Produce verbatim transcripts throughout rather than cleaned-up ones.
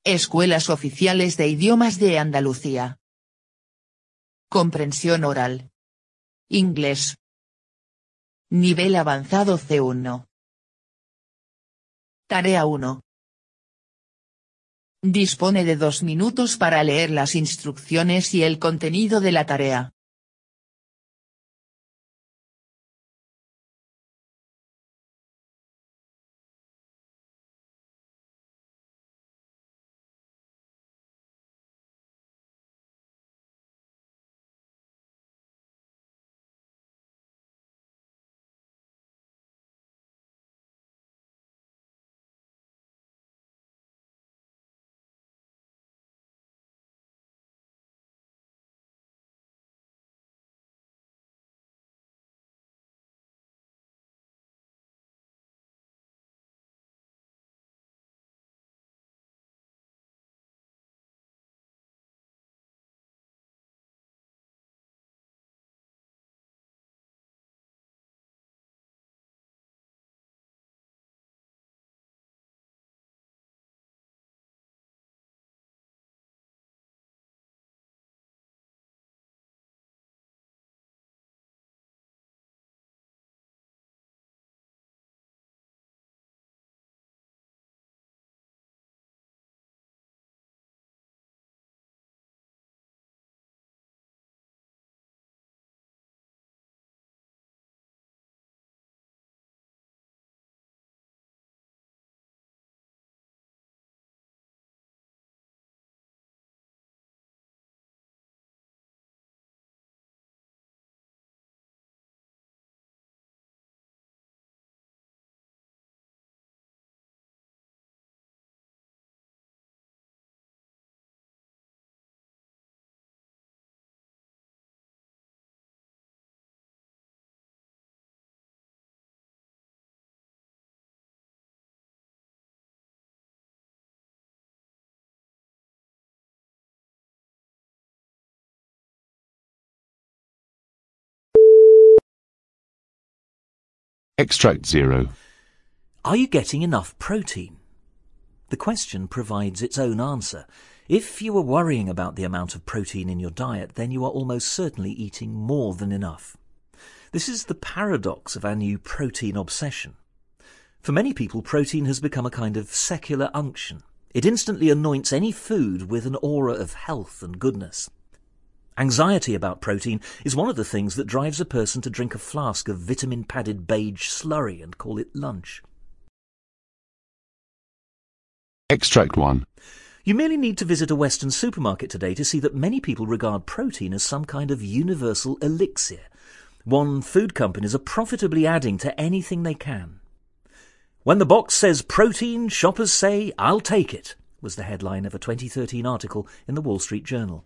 Escuelas oficiales de idiomas de Andalucía. Comprensión oral. Inglés. Nivel avanzado C uno. Tarea uno. Dispone de dos minutos para leer las instrucciones y el contenido de la tarea. Extract zero. Are you getting enough protein? The question provides its own answer. If you are worrying about the amount of protein in your diet, then you are almost certainly eating more than enough. This is the paradox of our new protein obsession. For many people, protein has become a kind of secular unction. It instantly anoints any food with an aura of health and goodness. Anxiety about protein is one of the things that drives a person to drink a flask of vitamin-padded beige slurry and call it lunch. Extract one. You merely need to visit a Western supermarket today to see that many people regard protein as some kind of universal elixir. One food companies are profitably adding to anything they can. When the box says protein, shoppers say, "I'll take it," was the headline of a twenty thirteen article in the Wall Street Journal.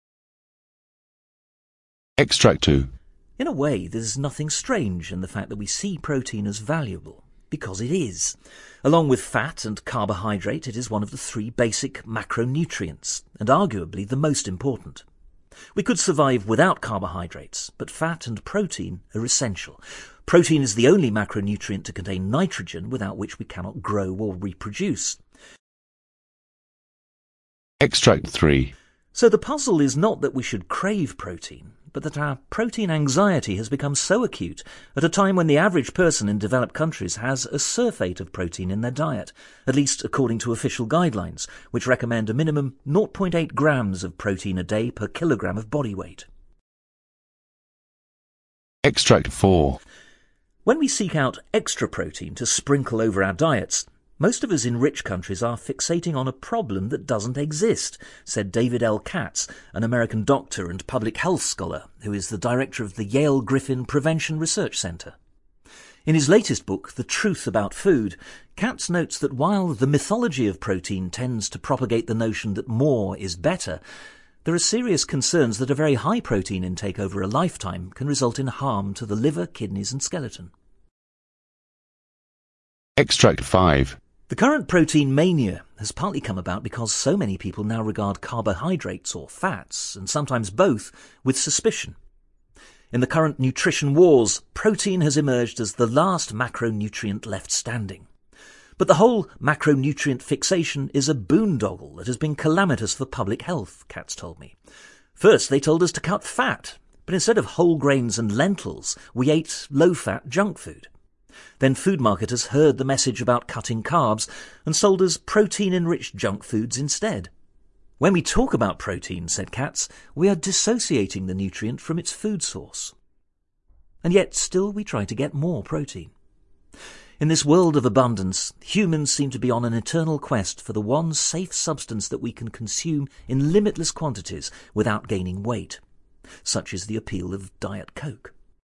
Extract two. In a way, there's nothing strange in the fact that we see protein as valuable, because it is. Along with fat and carbohydrate, it is one of the three basic macronutrients, and arguably the most important. We could survive without carbohydrates, but fat and protein are essential. Protein is the only macronutrient to contain nitrogen, without which we cannot grow or reproduce. Extract three. So the puzzle is not that we should crave protein, but that our protein anxiety has become so acute at a time when the average person in developed countries has a surfeit of protein in their diet, at least according to official guidelines, which recommend a minimum zero point eight grams of protein a day per kilogram of body weight. Extract four. When we seek out extra protein to sprinkle over our diets, most of us in rich countries are fixating on a problem that doesn't exist, said David L. Katz, an American doctor and public health scholar who is the director of the Yale Griffin Prevention Research Center. In his latest book, The Truth About Food, Katz notes that while the mythology of protein tends to propagate the notion that more is better, there are serious concerns that a very high protein intake over a lifetime can result in harm to the liver, kidneys and skeleton. Extract five. The current protein mania has partly come about because so many people now regard carbohydrates or fats, and sometimes both, with suspicion. In the current nutrition wars, protein has emerged as the last macronutrient left standing. But the whole macronutrient fixation is a boondoggle that has been calamitous for public health, Katz told me. First they told us to cut fat, but instead of whole grains and lentils, we ate low-fat junk food. Then food marketers heard the message about cutting carbs and sold us protein-enriched junk foods instead. When we talk about protein, said Katz, we are dissociating the nutrient from its food source. And yet still we try to get more protein. In this world of abundance, humans seem to be on an eternal quest for the one safe substance that we can consume in limitless quantities without gaining weight. Such is the appeal of Diet Coke.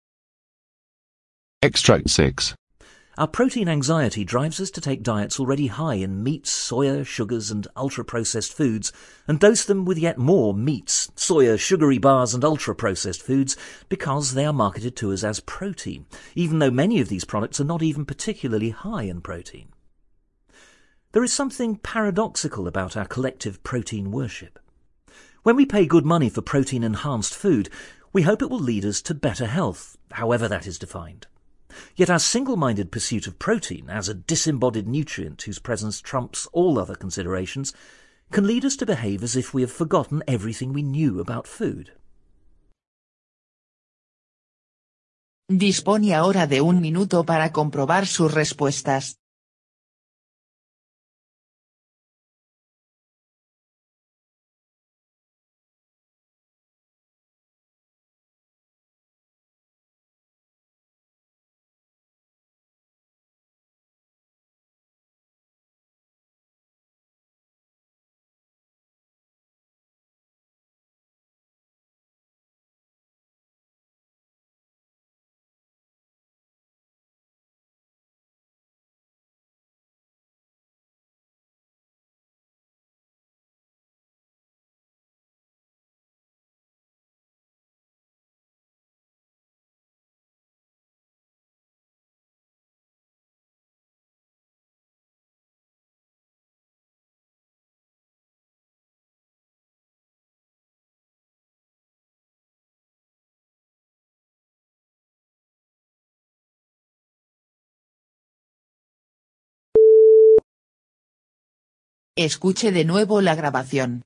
Extract six. Our protein anxiety drives us to take diets already high in meats, soya, sugars and ultra-processed foods and dose them with yet more meats, soya, sugary bars and ultra-processed foods because they are marketed to us as protein, even though many of these products are not even particularly high in protein. There is something paradoxical about our collective protein worship. When we pay good money for protein-enhanced food, we hope it will lead us to better health, however that is defined. Yet our single-minded pursuit of protein as a disembodied nutrient whose presence trumps all other considerations can lead us to behave as if we have forgotten everything we knew about food. Dispone ahora de un minuto para comprobar sus respuestas. Escuche de nuevo la grabación.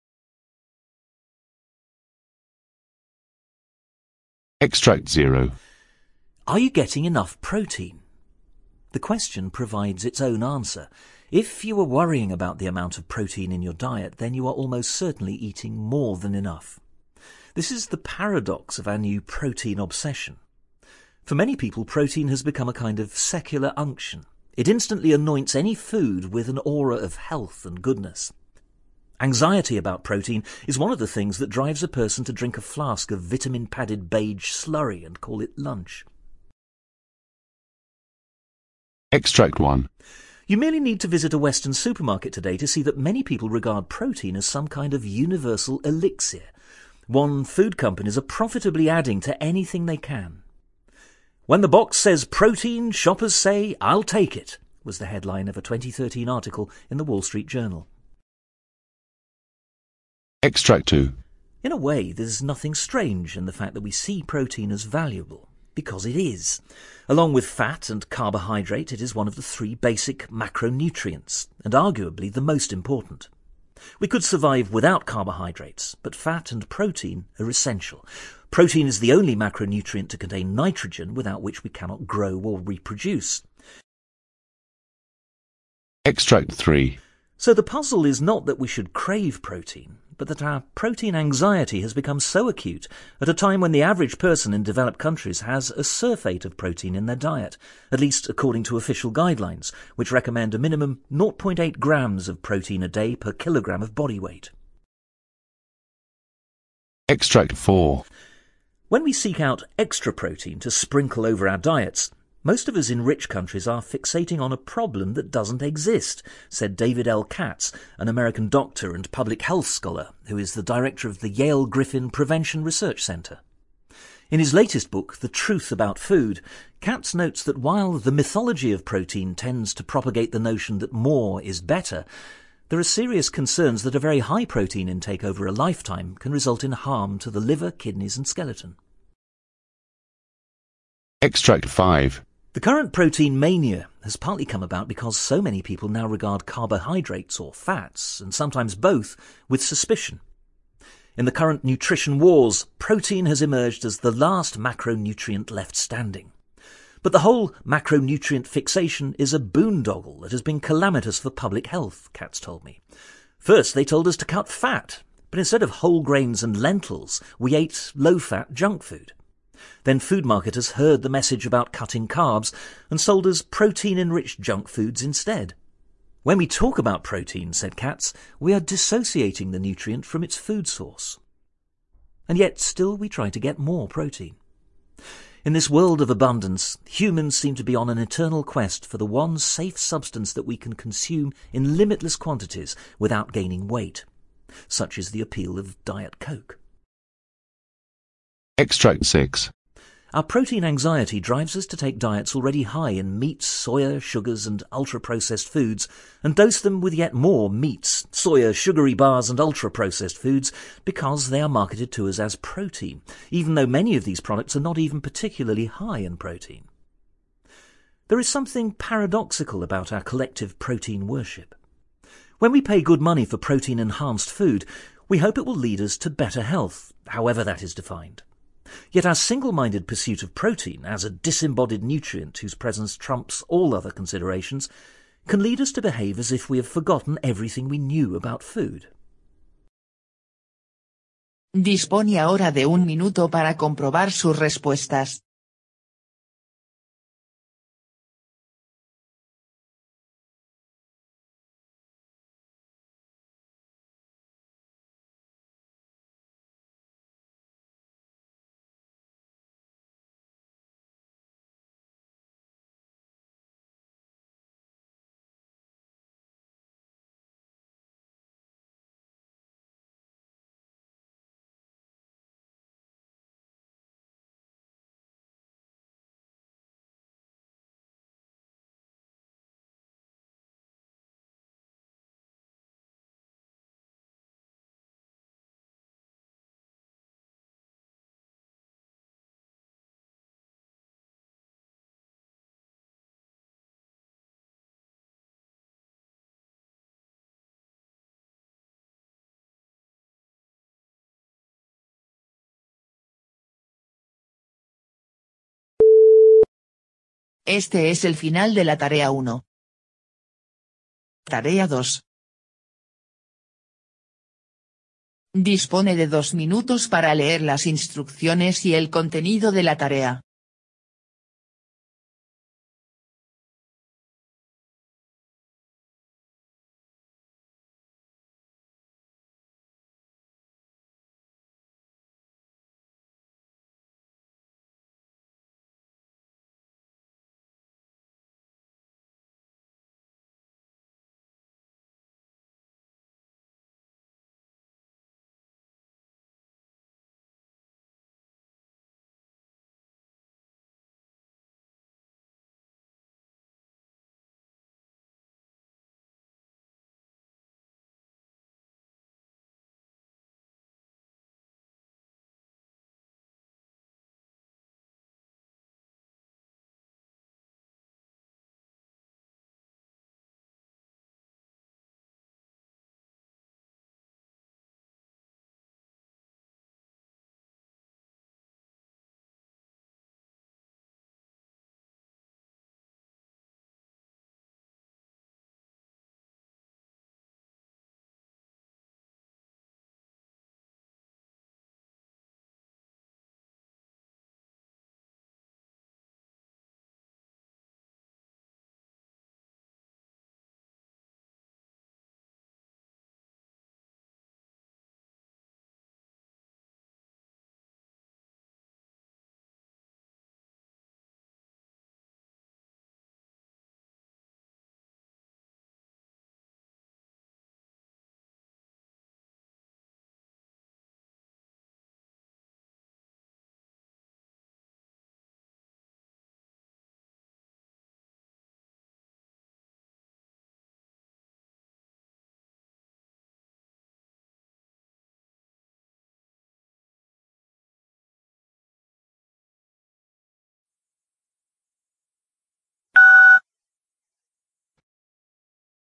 Extract zero. Are you getting enough protein? The question provides its own answer. If you are worrying about the amount of protein in your diet, then you are almost certainly eating more than enough. This is the paradox of our new protein obsession. For many people, protein has become a kind of secular unction. It instantly anoints any food with an aura of health and goodness. Anxiety about protein is one of the things that drives a person to drink a flask of vitamin-padded beige slurry and call it lunch. Extract one. You merely need to visit a Western supermarket today to see that many people regard protein as some kind of universal elixir, one food companies are profitably adding to anything they can. When the box says protein, shoppers say, "I'll take it," was the headline of a twenty thirteen article in the Wall Street Journal. Extract two. In a way, there's nothing strange in the fact that we see protein as valuable, because it is. Along with fat and carbohydrate, it is one of the three basic macronutrients, and arguably the most important. We could survive without carbohydrates, but fat and protein are essential. Protein is the only macronutrient to contain nitrogen, without which we cannot grow or reproduce. Extract three. So the puzzle is not that we should crave protein, but that our protein anxiety has become so acute at a time when the average person in developed countries has a surfeit of protein in their diet, at least according to official guidelines, which recommend a minimum zero point eight grams of protein a day per kilogram of body weight. Extract four. When we seek out extra protein to sprinkle over our diets, most of us in rich countries are fixating on a problem that doesn't exist, said David L. Katz, an American doctor and public health scholar who is the director of the Yale Griffin Prevention Research Center. In his latest book, The Truth About Food, Katz notes that while the mythology of protein tends to propagate the notion that more is better, there are serious concerns that a very high protein intake over a lifetime can result in harm to the liver, kidneys and skeleton. Extract five. The current protein mania has partly come about because so many people now regard carbohydrates or fats, and sometimes both, with suspicion. In the current nutrition wars, protein has emerged as the last macronutrient left standing. But the whole macronutrient fixation is a boondoggle that has been calamitous for public health, Katz told me. First they told us to cut fat, but instead of whole grains and lentils, we ate low-fat junk food. Then food marketers heard the message about cutting carbs and sold us protein-enriched junk foods instead. When we talk about protein, said Katz, we are dissociating the nutrient from its food source. And yet still we try to get more protein. In this world of abundance, humans seem to be on an eternal quest for the one safe substance that we can consume in limitless quantities without gaining weight. Such is the appeal of Diet Coke. Extract six. Our protein anxiety drives us to take diets already high in meats, soya, sugars and ultra-processed foods and dose them with yet more meats, soya, sugary bars and ultra-processed foods because they are marketed to us as protein, even though many of these products are not even particularly high in protein. There is something paradoxical about our collective protein worship. When we pay good money for protein-enhanced food, we hope it will lead us to better health, however that is defined. Yet our single-minded pursuit of protein as a disembodied nutrient whose presence trumps all other considerations can lead us to behave as if we have forgotten everything we knew about food. Dispone ahora de un minuto para comprobar sus respuestas. Este es el final de la tarea uno. Tarea dos. Dispone de dos minutos para leer las instrucciones y el contenido de la tarea.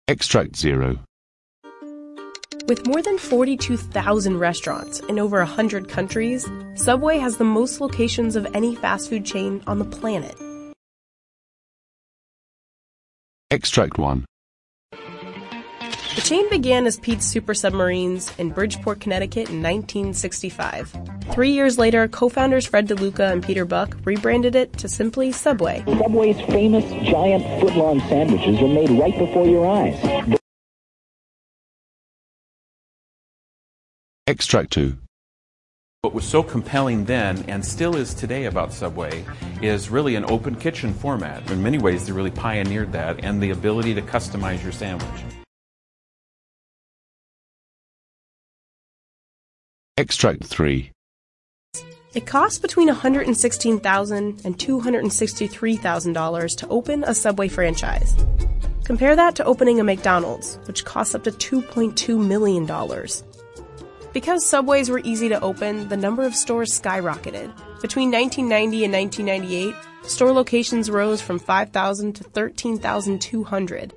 Extract zero. With more than forty-two thousand restaurants in over one hundred countries, Subway has the most locations of any fast food chain on the planet. Extract one. The chain began as Pete's Super Submarines in Bridgeport, Connecticut in nineteen sixty-five. Three years later, co-founders Fred DeLuca and Peter Buck rebranded it to simply Subway. Subway's famous giant foot-long sandwiches are made right before your eyes. Extract two. What was so compelling then, and still is today about Subway, is really an open kitchen format. In many ways, they really pioneered that, and the ability to customize your sandwich. Extract three. It costs between one hundred sixteen thousand dollars and two hundred sixty-three thousand dollars to open a Subway franchise. Compare that to opening a McDonald's, which costs up to two point two million dollars. Because Subways were easy to open, the number of stores skyrocketed. Between nineteen ninety and nineteen ninety-eight, store locations rose from five thousand to thirteen thousand two hundred.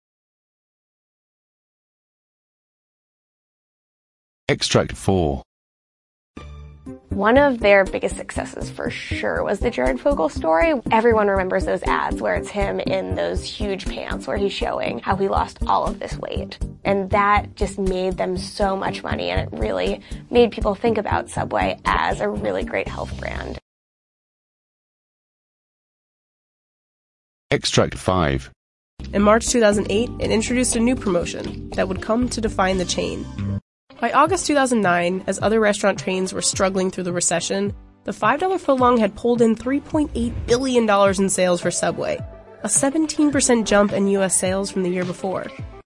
Extract four. One of their biggest successes for sure was the Jared Fogle story. Everyone remembers those ads where it's him in those huge pants where he's showing how he lost all of this weight. And that just made them so much money, and it really made people think about Subway as a really great health brand. Extract five. In March two thousand eight, it introduced a new promotion that would come to define the chain. By August two thousand nine, as other restaurant chains were struggling through the recession, the five dollar footlong had pulled in three point eight billion dollars in sales for Subway, a seventeen percent jump in U S sales from the year before.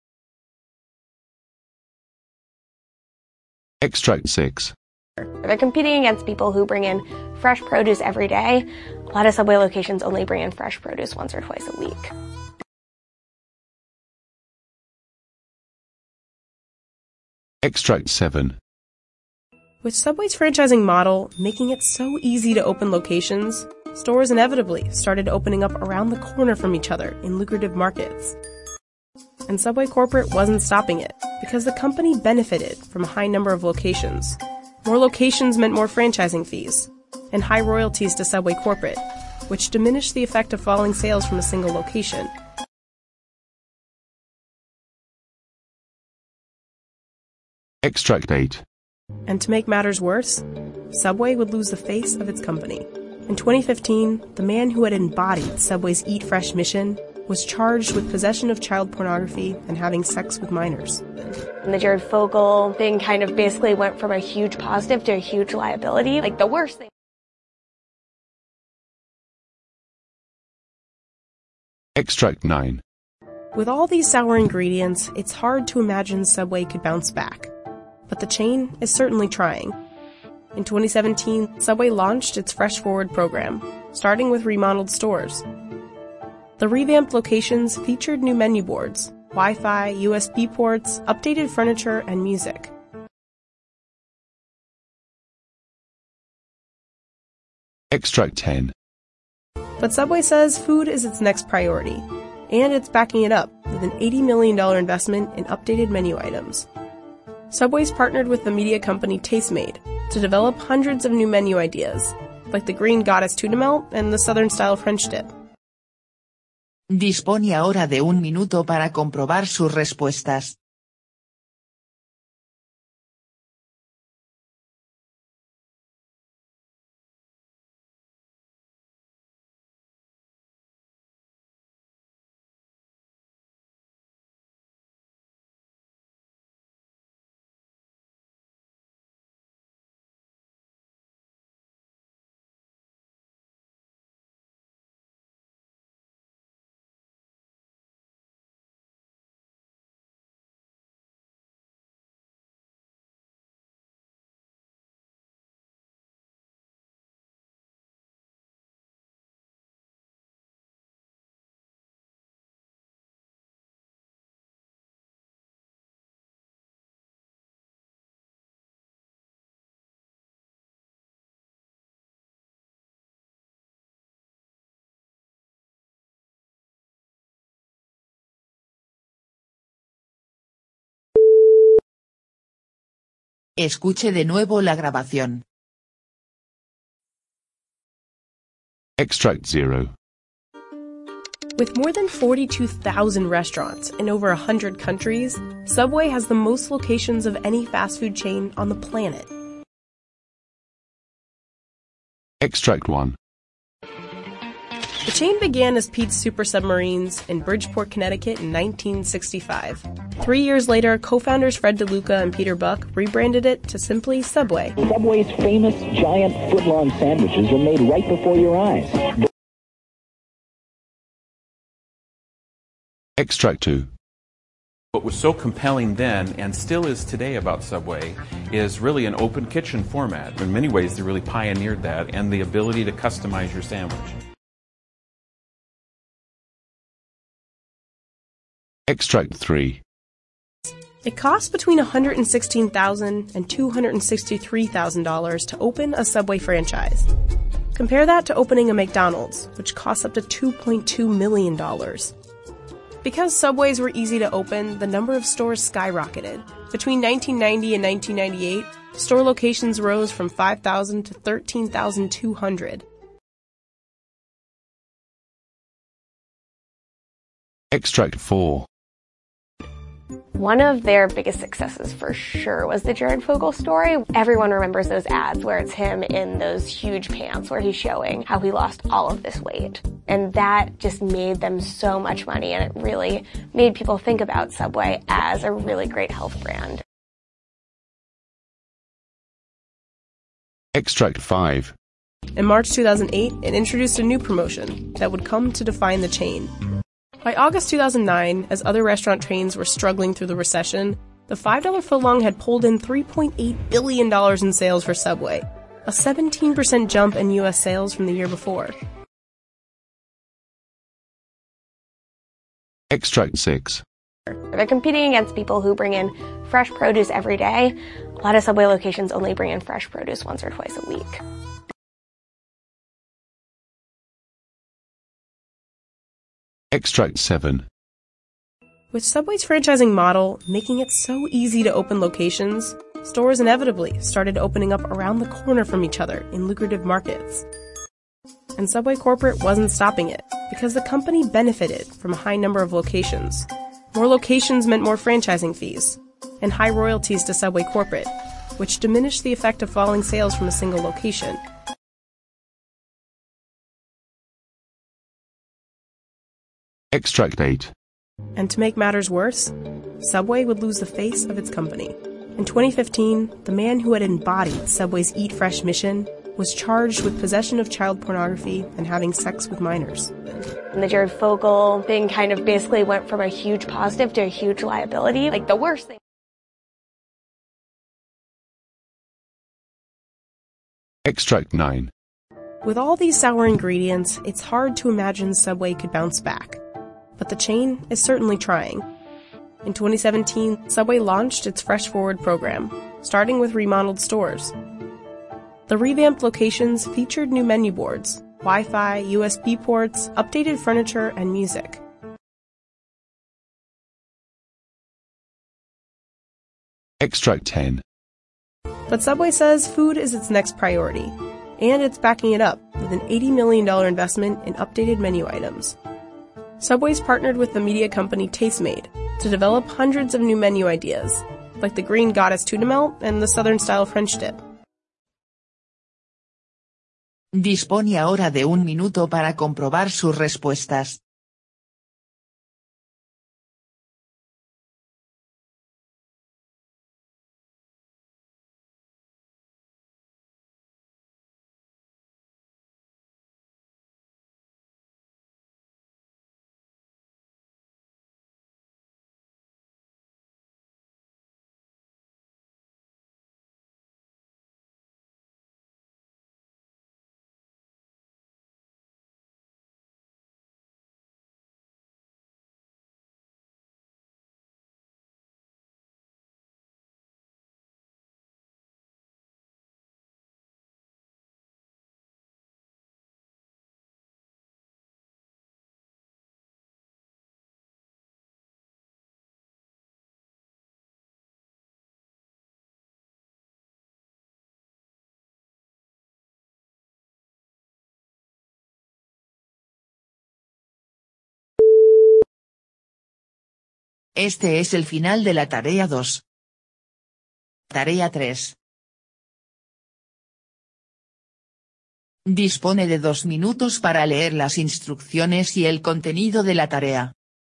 Extract six. They're competing against people who bring in fresh produce every day. A lot of Subway locations only bring in fresh produce once or twice a week. Extract seven. With Subway's franchising model making it so easy to open locations, stores inevitably started opening up around the corner from each other in lucrative markets. And Subway Corporate wasn't stopping it, because the company benefited from a high number of locations. More locations meant more franchising fees, and high royalties to Subway Corporate, which diminished the effect of falling sales from a single location. Extract eight. And to make matters worse, Subway would lose the face of its company. In twenty fifteen, the man who had embodied Subway's Eat Fresh mission was charged with possession of child pornography and having sex with minors. And the Jared Fogle thing kind of basically went from a huge positive to a huge liability. Like the worst thing. Extract nine. With all these sour ingredients, it's hard to imagine Subway could bounce back. But the chain is certainly trying. In twenty seventeen, Subway launched its Fresh Forward program, starting with remodeled stores. The revamped locations featured new menu boards, Wi-Fi, U S B ports, updated furniture, and music. Extract ten. But Subway says food is its next priority, and it's backing it up with an eighty million dollars investment in updated menu items. Subway's partnered with the media company Tastemade to develop hundreds of new menu ideas, like the Green Goddess tuna melt and the Southern-style French dip. Dispone ahora de un minuto para comprobar sus respuestas. Escuche de nuevo la grabación. Extract zero. With more than forty-two thousand restaurants in over one hundred countries, Subway has the most locations of any fast food chain on the planet. Extract one. The chain began as Pete's Super Submarines in Bridgeport, Connecticut in nineteen sixty-five. Three years later, co-founders Fred DeLuca and Peter Buck rebranded it to simply Subway. Subway's famous giant foot-long sandwiches are made right before your eyes. Extract two. What was so compelling then, and still is today about Subway, is really an open kitchen format. In many ways, they really pioneered that, and the ability to customize your sandwich. Extract three. It costs between one hundred sixteen thousand dollars and two hundred sixty-three thousand dollars to open a Subway franchise. Compare that to opening a McDonald's, which costs up to two point two million dollars. Because Subways were easy to open, the number of stores skyrocketed. Between nineteen ninety and nineteen ninety-eight, store locations rose from five thousand to thirteen thousand two hundred. Extract four. One of their biggest successes for sure was the Jared Fogle story. Everyone remembers those ads where it's him in those huge pants where he's showing how he lost all of this weight. And that just made them so much money, and it really made people think about Subway as a really great health brand. Extract five. In March two thousand eight, it introduced a new promotion that would come to define the chain. By August two thousand nine, as other restaurant chains were struggling through the recession, the five dollar footlong had pulled in three point eight billion dollars in sales for Subway, a seventeen percent jump in U S sales from the year before. Extract six. They're competing against people who bring in fresh produce every day. A lot of Subway locations only bring in fresh produce once or twice a week. Extract seven. With Subway's franchising model making it so easy to open locations, stores inevitably started opening up around the corner from each other in lucrative markets. And Subway Corporate wasn't stopping it, because the company benefited from a high number of locations. More locations meant more franchising fees, and high royalties to Subway Corporate, which diminished the effect of falling sales from a single location. Extract eight. And to make matters worse, Subway would lose the face of its company. In twenty fifteen, the man who had embodied Subway's Eat Fresh mission was charged with possession of child pornography and having sex with minors. And the Jared Fogle thing kind of basically went from a huge positive to a huge liability. Like the worst thing. Extract nine. With all these sour ingredients, it's hard to imagine Subway could bounce back. But the chain is certainly trying. In twenty seventeen, Subway launched its Fresh Forward program, starting with remodeled stores. The revamped locations featured new menu boards, Wi-Fi, U S B ports, updated furniture, and music. Extract ten. But Subway says food is its next priority, and it's backing it up with an eighty million dollars investment in updated menu items. Subway's partnered with the media company Tastemade to develop hundreds of new menu ideas, like the Green Goddess tuna melt and the Southern-style French dip. Dispone ahora de un minuto para comprobar sus respuestas. Este es el final de la tarea dos. Tarea tres. Dispone de dos minutos para leer las instrucciones y el contenido de la tarea.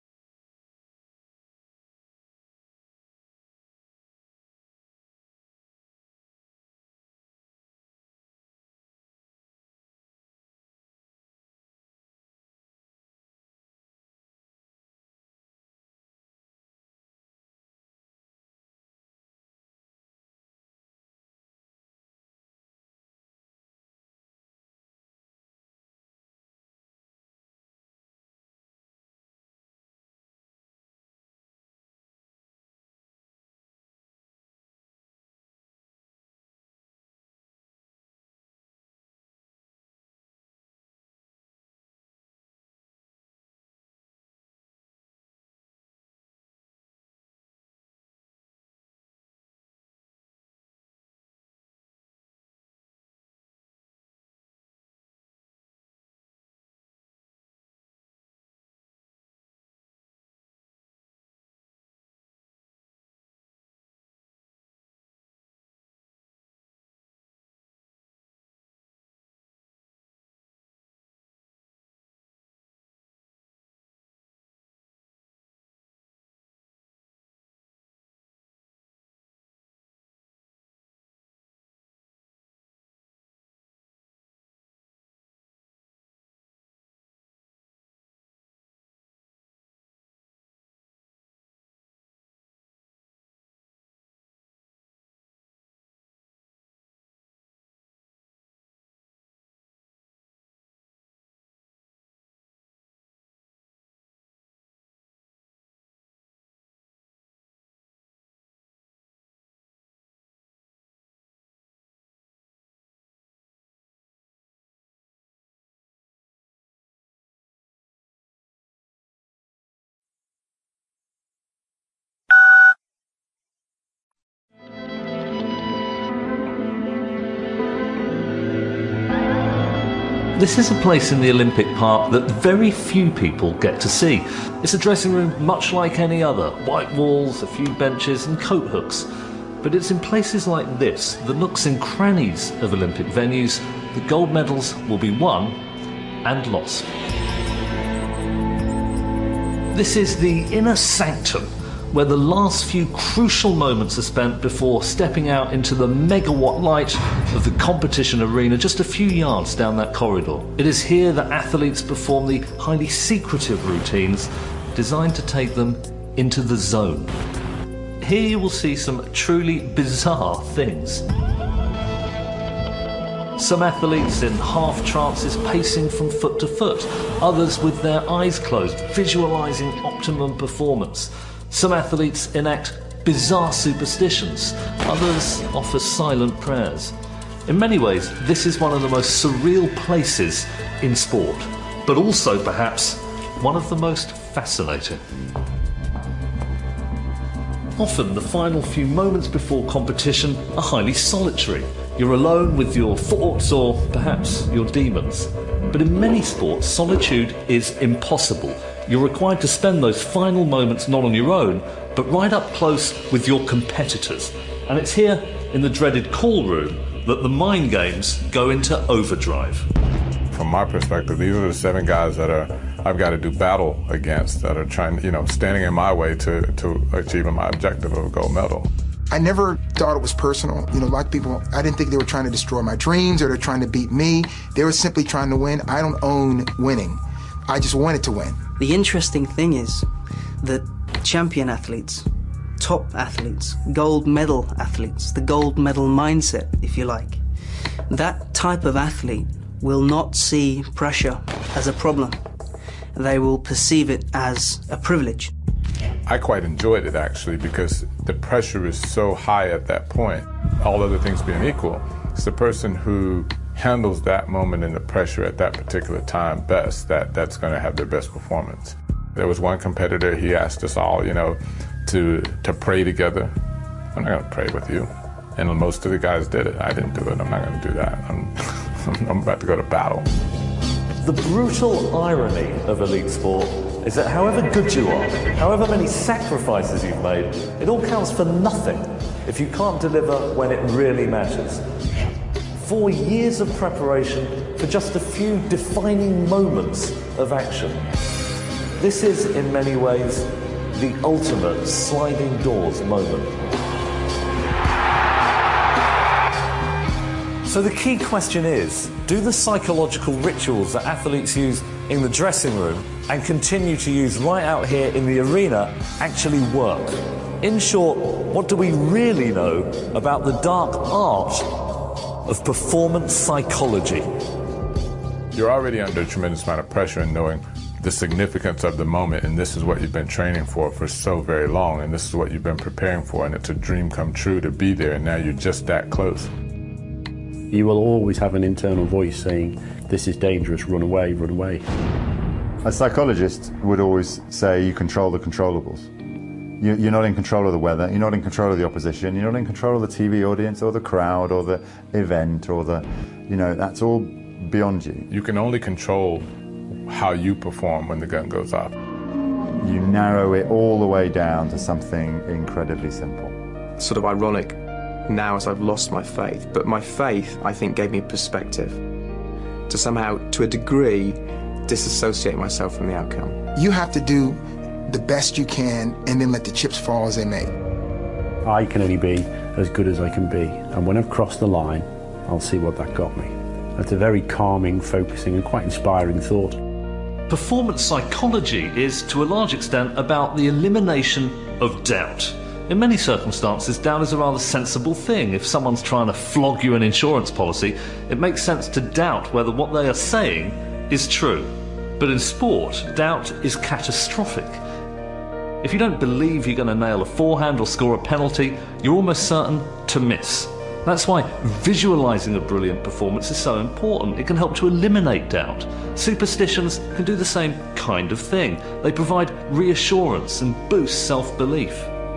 This is a place in the Olympic Park that very few people get to see. It's a dressing room much like any other, white walls, a few benches and coat hooks. But it's in places like this, the nooks and crannies of Olympic venues, that gold medals will be won and lost. This is the inner sanctum, where the last few crucial moments are spent before stepping out into the megawatt light of the competition arena just a few yards down that corridor. It is here that athletes perform the highly secretive routines designed to take them into the zone. Here you will see some truly bizarre things. Some athletes in half trances pacing from foot to foot, others with their eyes closed, visualising optimum performance. Some athletes enact bizarre superstitions, others offer silent prayers. In many ways, this is one of the most surreal places in sport, but also perhaps one of the most fascinating. Often the final few moments before competition are highly solitary. You're alone with your thoughts or perhaps your demons. But in many sports, solitude is impossible. You're required to spend those final moments not on your own, but right up close with your competitors. And it's here, in the dreaded call room, that the mind games go into overdrive. From my perspective, these are the seven guys that are I've got to do battle against, that are trying, you know, standing in my way to, to achieving my objective of a gold medal. I never thought it was personal. You know, a lot of people, I didn't think they were trying to destroy my dreams or they're trying to beat me. They were simply trying to win. I don't own winning. I just wanted to win. The interesting thing is that champion athletes, top athletes, gold medal athletes, the gold medal mindset, if you like, that type of athlete will not see pressure as a problem. They will perceive it as a privilege. I quite enjoyed it, actually, because the pressure is so high at that point, all other things being equal. It's the person who handles that moment and the pressure at that particular time best that, that's going to have their best performance. There was one competitor, he asked us all, you know, to, to pray together. I'm not going to pray with you. And most of the guys did it. I didn't do it. I'm not going to do that. I'm, I'm about to go to battle. The brutal irony of elite sport is that however good you are, however many sacrifices you've made, it all counts for nothing if you can't deliver when it really matters. Four years of preparation for just a few defining moments of action. This is, in many ways, the ultimate sliding doors moment. So the key question is, do the psychological rituals that athletes use in the dressing room and continue to use right out here in the arena actually work? In short, what do we really know about the dark art of performance psychology? You're already under a tremendous amount of pressure in knowing the significance of the moment, and this is what you've been training for for so very long, and this is what you've been preparing for, and it's a dream come true to be there, and now you're just that close. You will always have an internal voice saying, this is dangerous, run away, run away. A psychologist would always say you control the controllables. You, you're not in control of the weather, you're not in control of the opposition, you're not in control of the T V audience or the crowd or the event or the, you know, that's all beyond you. You can only control how you perform when the gun goes off. You narrow it all the way down to something incredibly simple. Sort of ironic now as I've lost my faith, but my faith, I think, gave me perspective to somehow, to a degree, disassociate myself from the outcome. You have to do the best you can and then let the chips fall as they may. I can only be as good as I can be, and when I've crossed the line, I'll see what that got me. That's a very calming, focusing and quite inspiring thought. Performance psychology is, to a large extent, about the elimination of doubt. In many circumstances, doubt is a rather sensible thing. If someone's trying to flog you an insurance policy, it makes sense to doubt whether what they are saying is true. But in sport, doubt is catastrophic. If you don't believe you're going to nail a forehand or score a penalty, you're almost certain to miss. That's why visualising a brilliant performance is so important. It can help to eliminate doubt. Superstitions can do the same kind of thing. They provide reassurance and boost self-belief.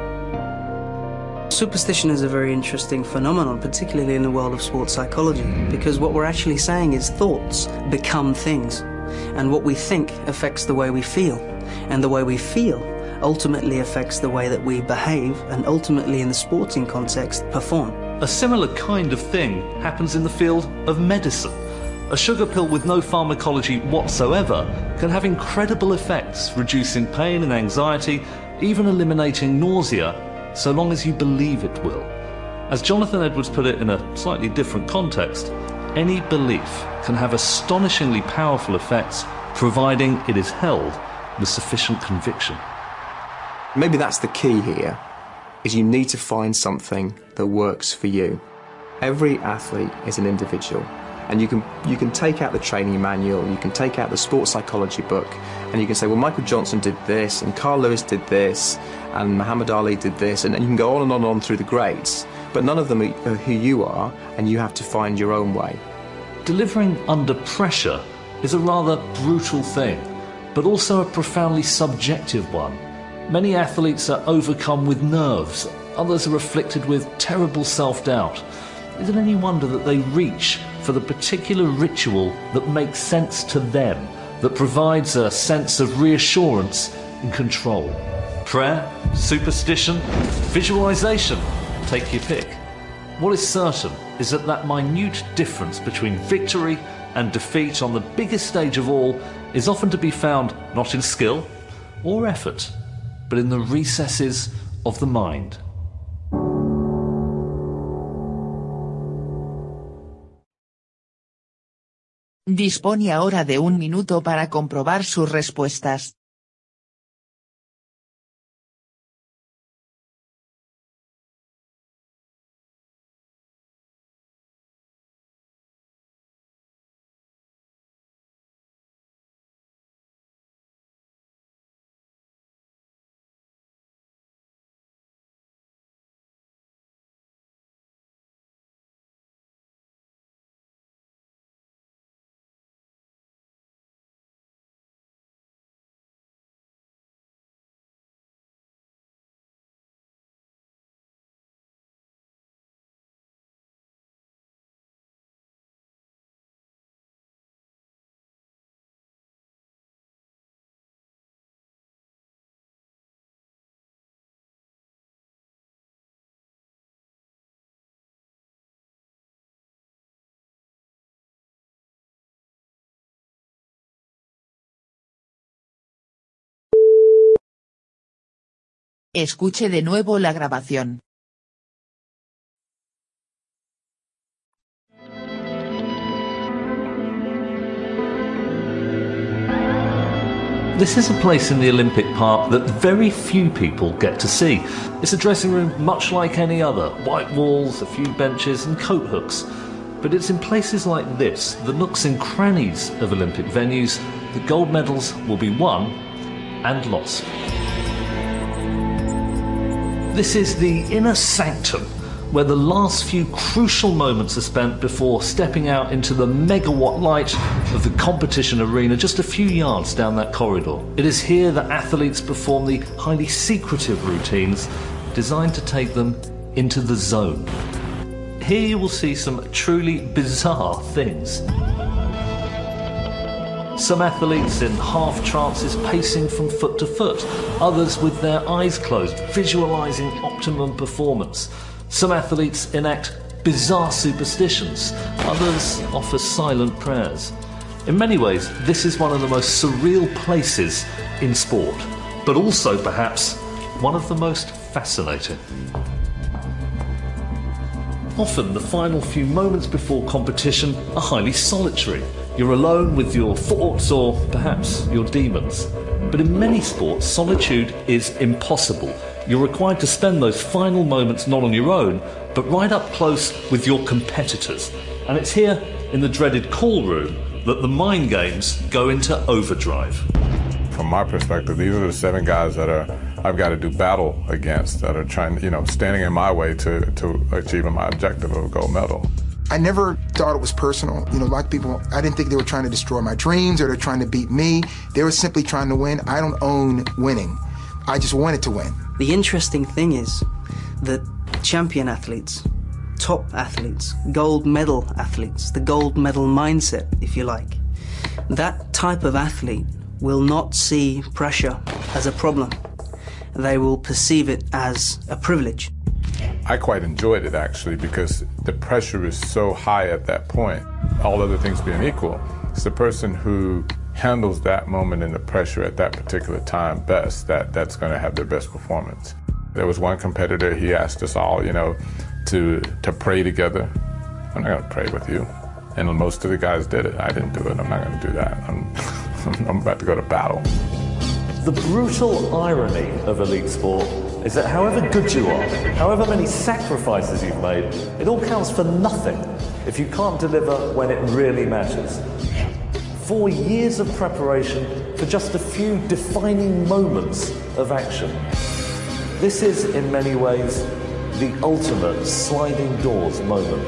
Superstition is a very interesting phenomenon, particularly in the world of sports psychology, because what we're actually saying is thoughts become things, and what we think affects the way we feel, and the way we feel ultimately affects the way that we behave, and ultimately in the sporting context, perform. A similar kind of thing happens in the field of medicine. A sugar pill with no pharmacology whatsoever can have incredible effects, reducing pain and anxiety, even eliminating nausea, so long as you believe it will. As Jonathan Edwards put it in a slightly different context, any belief can have astonishingly powerful effects, providing it is held with sufficient conviction. Maybe that's the key here, is you need to find something that works for you. Every athlete is an individual, and you can you can take out the training manual, you can take out the sports psychology book, and you can say, well, Michael Johnson did this, and Carl Lewis did this, and Muhammad Ali did this, and, and you can go on and on and on through the greats, but none of them are who you are, and you have to find your own way. Delivering under pressure is a rather brutal thing, but also a profoundly subjective one. Many athletes are overcome with nerves, others are afflicted with terrible self-doubt. Is it any wonder that they reach for the particular ritual that makes sense to them, that provides a sense of reassurance and control? Prayer, superstition, visualization, take your pick. What is certain is that that minute difference between victory and defeat on the biggest stage of all is often to be found not in skill or effort, but in the recesses of the mind. Dispone ahora de un minuto para comprobar sus respuestas. Escuche de nuevo la grabación. This is a place in the Olympic Park that very few people get to see. It's a dressing room much like any other, white walls, a few benches and coat hooks. But it's in places like this, the nooks and crannies of Olympic venues, that gold medals will be won and lost. This is the inner sanctum, where the last few crucial moments are spent before stepping out into the megawatt light of the competition arena just a few yards down that corridor. It is here that athletes perform the highly secretive routines designed to take them into the zone. Here you will see some truly bizarre things. Some athletes in half trances pacing from foot to foot, others with their eyes closed, visualizing optimum performance. Some athletes enact bizarre superstitions, others offer silent prayers. In many ways, this is one of the most surreal places in sport, but also perhaps one of the most fascinating. Often the final few moments before competition are highly solitary. You're alone with your thoughts or perhaps your demons. But in many sports, solitude is impossible. You're required to spend those final moments not on your own, but right up close with your competitors. And it's here, in the dreaded call room, that the mind games go into overdrive. From my perspective, these are the seven guys that are I've got to do battle against, that are trying, you know, standing in my way to, to achieving my objective of a gold medal. I never thought it was personal. You know, like people, I didn't think they were trying to destroy my dreams or they're trying to beat me. They were simply trying to win. I don't own winning. I just wanted to win. The interesting thing is that champion athletes, top athletes, gold medal athletes, the gold medal mindset, if you like, that type of athlete will not see pressure as a problem. They will perceive it as a privilege. I quite enjoyed it, actually, because the pressure is so high at that point, all other things being equal. It's the person who handles that moment and the pressure at that particular time best, that, that's going to have their best performance. There was one competitor, he asked us all, you know, to, to pray together. I'm not going to pray with you. And most of the guys did it. I didn't do it. I'm not going to do that. I'm, I'm about to go to battle. The brutal irony of elite sport is that however good you are, however many sacrifices you've made, it all counts for nothing if you can't deliver when it really matters. Four years of preparation for just a few defining moments of action. This is, in many ways, the ultimate sliding doors moment.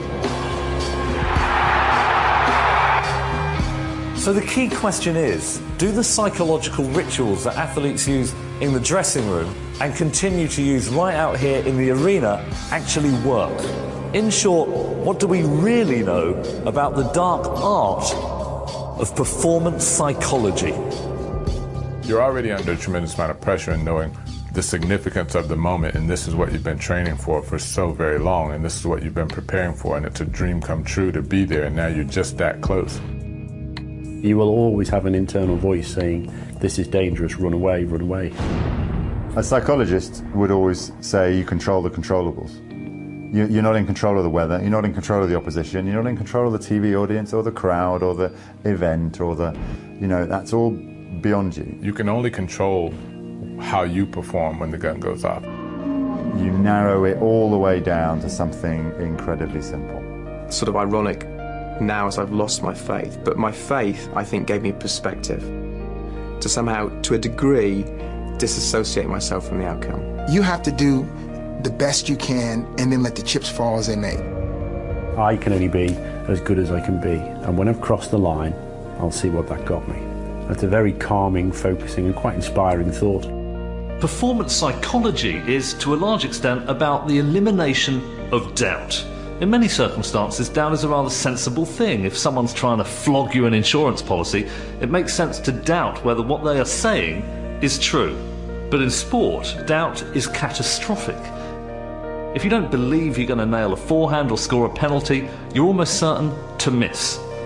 So the key question is, do the psychological rituals that athletes use in the dressing room and continue to use right out here in the arena actually work? In short, what do we really know about the dark art of performance psychology? You're already under a tremendous amount of pressure in knowing the significance of the moment, and this is what you've been training for for so very long, and this is what you've been preparing for, and it's a dream come true to be there, and now you're just that close. You will always have an internal voice saying, this is dangerous, run away, run away. A psychologist would always say you control the controllables. You, you're not in control of the weather, you're not in control of the opposition, you're not in control of the T V audience or the crowd or the event or the, you know, that's all beyond you. You can only control how you perform when the gun goes off. You narrow it all the way down to something incredibly simple. Sort of ironic now as I've lost my faith, but my faith, I think, gave me perspective to somehow, to a degree, disassociate myself from the outcome. You have to do the best you can and then let the chips fall as they may. I can only be as good as I can be, and when I've crossed the line, I'll see what that got me. That's a very calming, focusing and quite inspiring thought. Performance psychology is, to a large extent, about the elimination of doubt. In many circumstances, doubt is a rather sensible thing. If someone's trying to flog you an insurance policy, it makes sense to doubt whether what they are saying is true. But in sport, doubt is catastrophic. If you don't believe you're going to nail a forehand or score a penalty, you're almost certain to miss.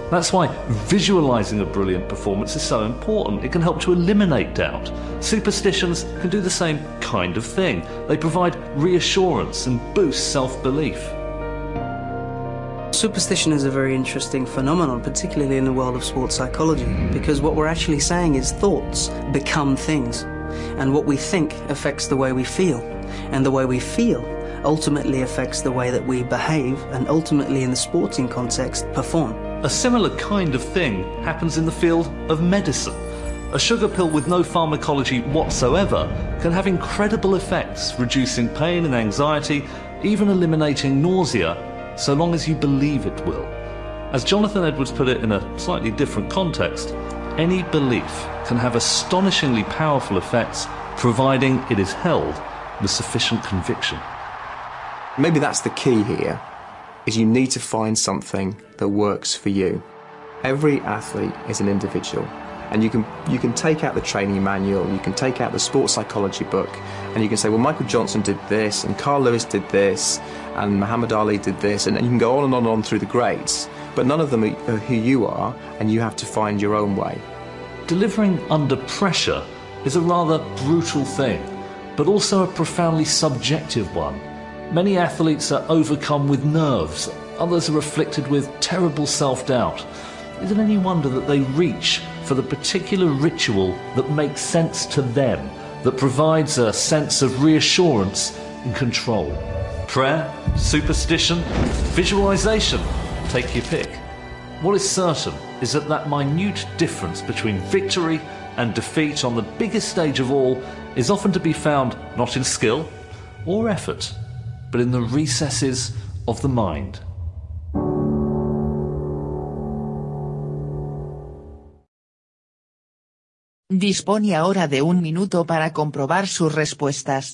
That's why visualizing a brilliant performance is so important. It can help to eliminate doubt. Superstitions can do the same kind of thing. They provide reassurance and boost self-belief. Superstition is a very interesting phenomenon, particularly in the world of sports psychology, because what we're actually saying is thoughts become things, and what we think affects the way we feel, and the way we feel ultimately affects the way that we behave, and ultimately in the sporting context perform. A similar kind of thing happens in the field of medicine. A sugar pill with no pharmacology whatsoever can have incredible effects, reducing pain and anxiety, even eliminating nausea, so long as you believe it will. As Jonathan Edwards put it in a slightly different context, any belief can have astonishingly powerful effects, providing it is held with sufficient conviction. Maybe that's the key here, is you need to find something that works for you. Every athlete is an individual, and you can you can take out the training manual, you can take out the sports psychology book, and you can say, well, Michael Johnson did this, and Carl Lewis did this, and Muhammad Ali did this, and, and you can go on and on and on through the grades, but none of them are who you are, and you have to find your own way. Delivering under pressure is a rather brutal thing, but also a profoundly subjective one. Many athletes are overcome with nerves, others are afflicted with terrible self-doubt. Is it any wonder that they reach for the particular ritual that makes sense to them, that provides a sense of reassurance and control? Prayer, superstition, visualization, take your pick. What is certain is that that minute difference between victory and defeat on the biggest stage of all is often to be found not in skill or effort, but in the recesses of the mind. Dispone ahora de un minuto para comprobar sus respuestas.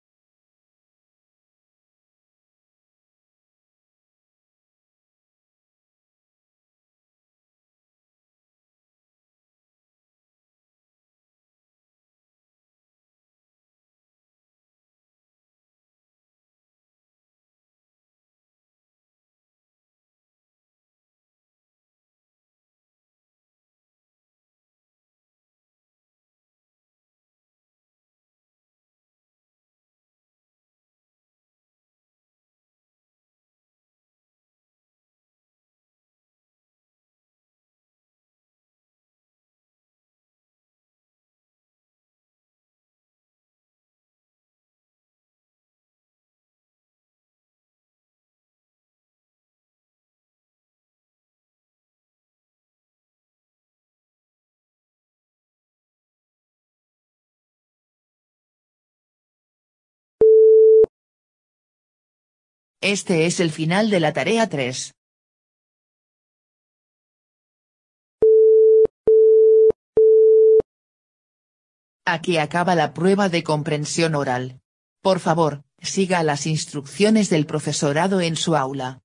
Este es el final de la tarea tres. Aquí acaba la prueba de comprensión oral. Por favor, siga las instrucciones del profesorado en su aula.